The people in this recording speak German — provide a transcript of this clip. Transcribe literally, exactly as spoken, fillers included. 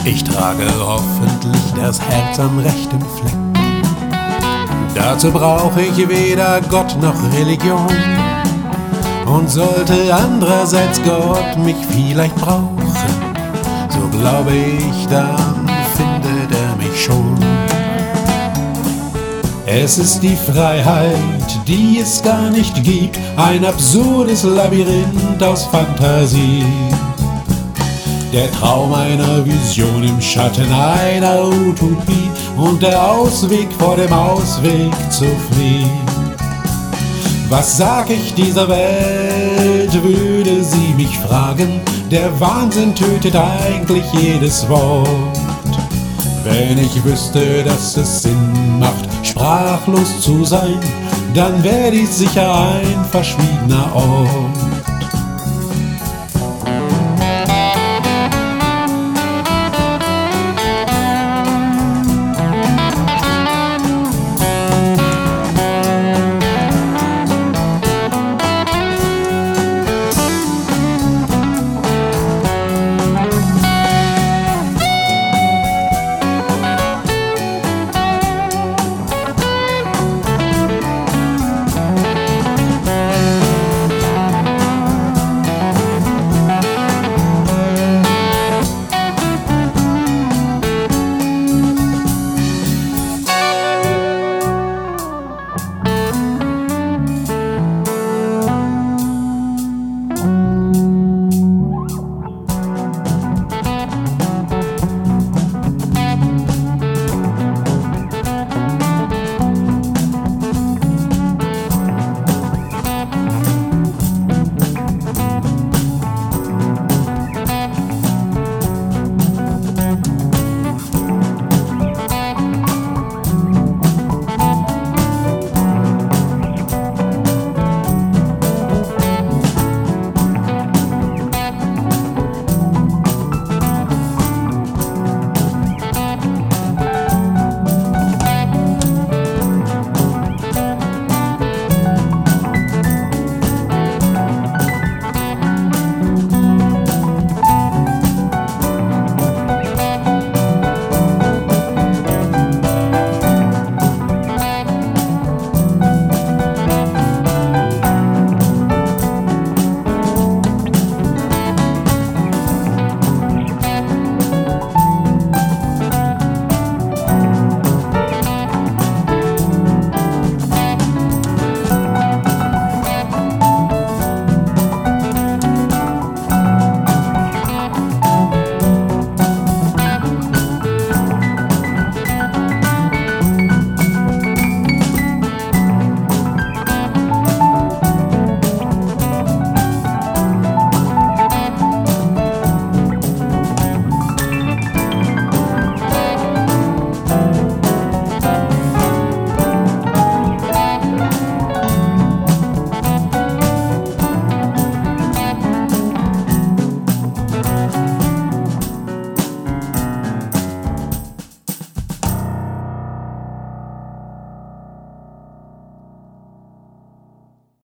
Ich trage hoffentlich das Herz am rechten Fleck. Dazu brauche ich weder Gott noch Religion. Und sollte andererseits Gott mich vielleicht brauchen, so glaube ich, dann findet er mich schon. Es ist die Freiheit, die es gar nicht gibt, ein absurdes Labyrinth aus Fantasie. Der Traum einer Vision im Schatten einer Utopie und der Ausweg vor dem Ausweg zu fliehen. Was sag ich dieser Welt, würde sie mich fragen, der Wahnsinn tötet eigentlich jedes Wort. Wenn ich wüsste, dass es Sinn macht, sprachlos zu sein, dann wär dies sicher ein verschwiegener Ort.